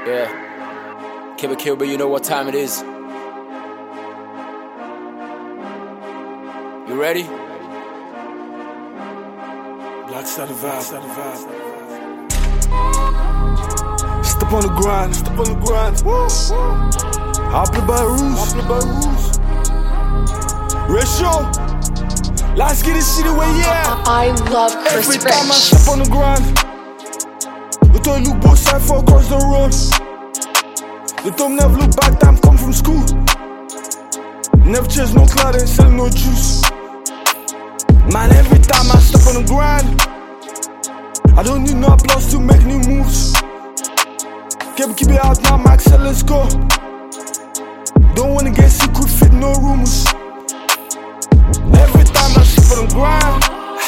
Yeah. Kibba Kill, but you know what time it is. You ready? Black side of vibe. Step on the grind. I play by rules. Ratio. Let's get this shit away, yeah. I love Chris Every Rich. time I step on the grind, you told look both sides for across the road. You told me never look back, time come from school. Never chase no cloud, ain't selling no juice. Man, every time I step on the grind, I don't need no applause to make new moves. Keep it out now, Max, so let's go. Don't wanna get secret, fit no rumors. Every time I step on the grind,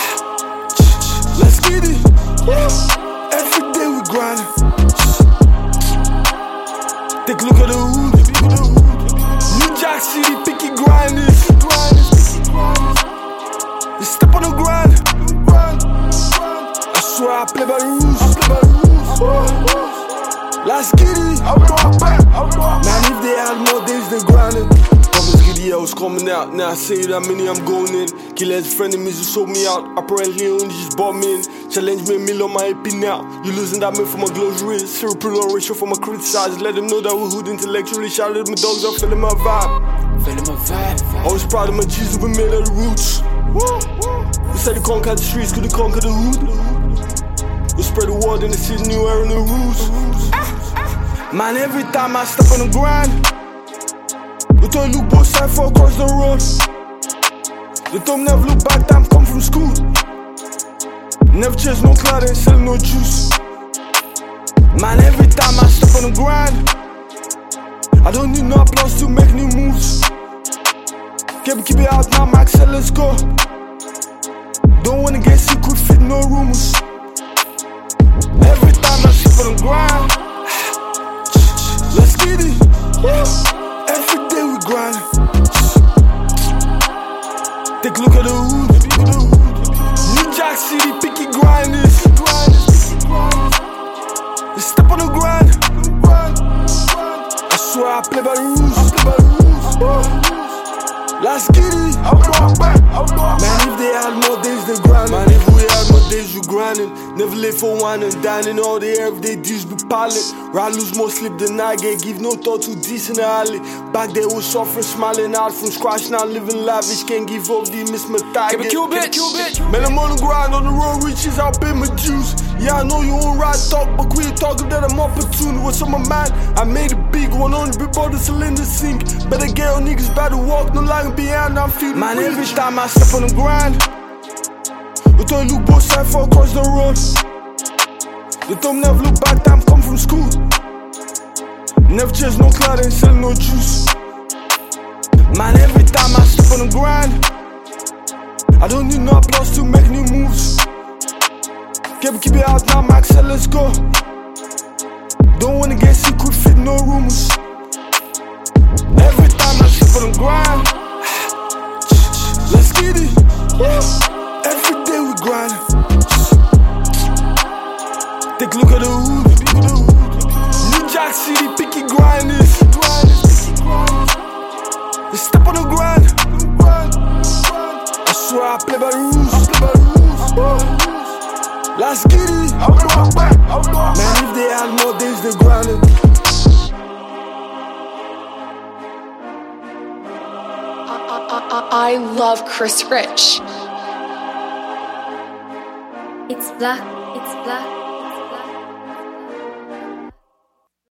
let's get it. Every day we grind. Take a look at the hood. New Jack City, picky grinders. You step on the grind. I swear I play by the rules. Let's get it. Man, if they had more days than grinding. Promise giddy, I was coming out. Now I say that many I'm going in. Killers, frenemies who sold me out. Apparently only just bought me in. Challenge me a meal on my AP now. You losing that man for my gloves wrist. Cerebral on ratio for my criticize. Let them know that we're hood intellectually. Shouted my dogs out, feeling my vibe. Always proud of my G's who been made of the roots. We said to conquer the streets, could they conquer the hood? We spread the word in the city, new era, new rules. Man, every time I step on the grind, you told look both sides for across the road. You told me never look back, time come from school. Never chase no cloud, ain't selling no juice. Man, every time I step on the grind, I don't need no applause to make new moves. Keep it out now, Max, so let's go. Don't wanna get secret, fit no rumors. Every time I step on the grind, let's get it. Every day we grind. Take a look at the hood. New Jack City, picky grinders. You step on the grind. I swear I play by the rules. Let's get it. Man, if they had more days than grinding. Man, if we had more days you grinding. Never live for wine and dining. All the everyday deals be piling. Ride lose more sleep than I get. Give no thought to decent alley. Back there was suffering, smiling out from scratch. Now living lavish. Can't give up, they miss my target. Kill bitch. Man, I'm on the grind, on the road, riches, I'll pay my dues. Yeah, I know you won't ride talk, but quit talking that I'm opportune. What's on my mind? I made a big one on the before the cylinder sink. Better get on niggas better walk, no lying behind, I'm feeling man, rich. Every time I step on the grind, you told look both sides for across the road. You told me never look back, time come from school. Never chase no cloud, ain't selling no juice. Man, every time I step on the grind, I don't need no applause to make new moves. Keep it out now, Max, so let's go. Don't wanna get secret, fit no rumors. Every time I step on the grind, let's get it. Every day we grind. Take a look at the hood. New Jack City, picky grinders. You step on the grind. I swear I play by the rules. Let's get it. Man, if they had more days than grinding. I love Chris Rich. It's black.